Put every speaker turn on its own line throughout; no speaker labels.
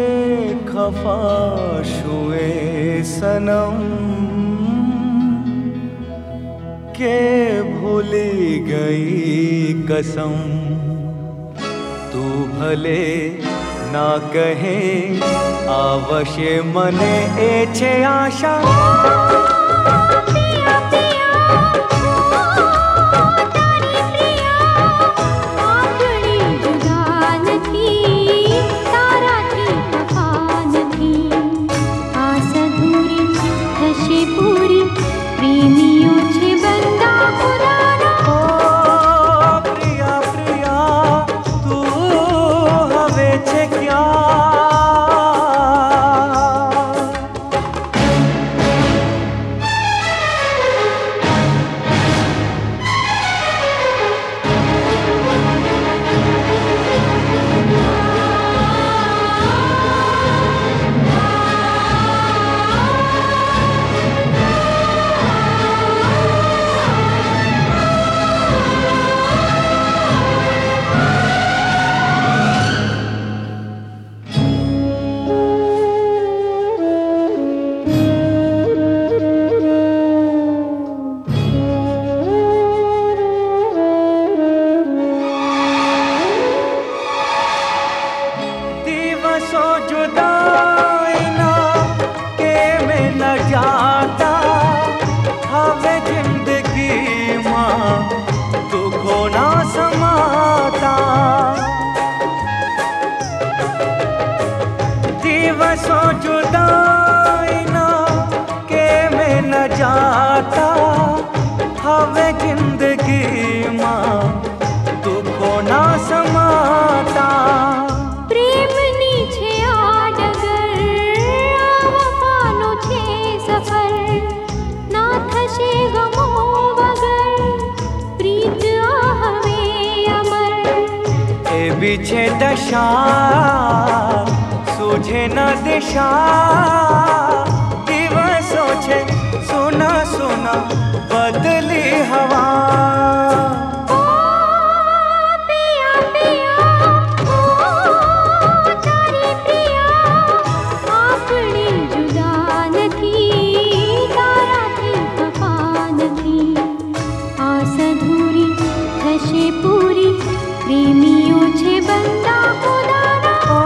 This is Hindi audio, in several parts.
खफा शुए सनम के भूली गई कसम। तू भले ना कहे आवशे मने एछे आशा। दिवसों जुदाई ना के में न जाता हवे जिंदगी मां दुखो ना समाता।
प्रेम नीचे आडगर वफानो छे सफर ना थशे गमो वगर प्रीत हवे अमर।
ए बीछे दशा तुझे न दिशा दिवसों छे सुना सुना बदली हवा।
पिया पिया तारी प्रिया आपणी जुदा नथी ताराथी खफा नथी। आस अधूरी थशे पूरी प्रेमीओ छे बंदा खुदाना।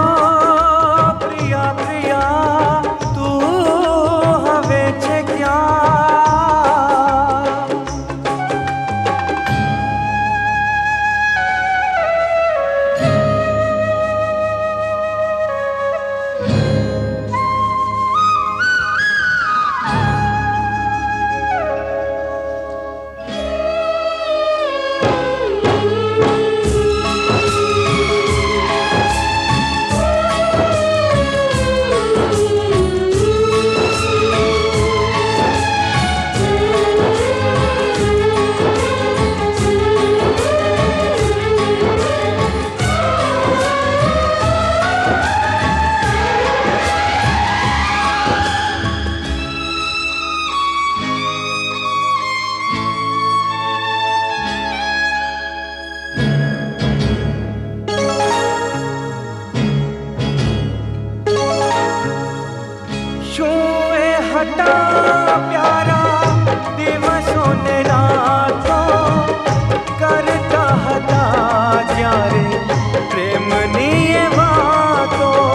हटा प्यारा दिवसों ने रातों करता हटा जारे प्रेम निये बातों।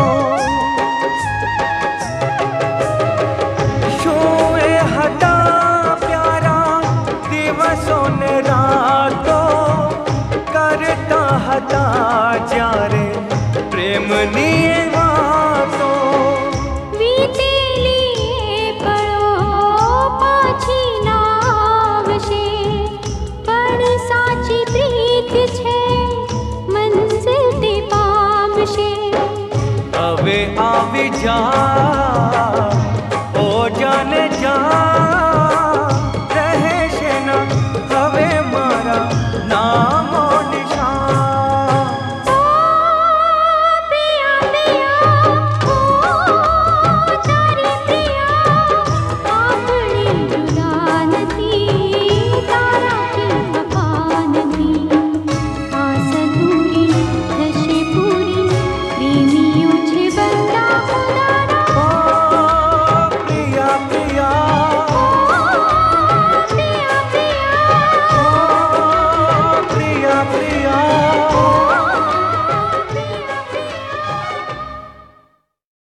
शोए हटा प्यारा दिवसों ने रातों करता हटा जारे प्रेम निये बातों। હવે આવી જા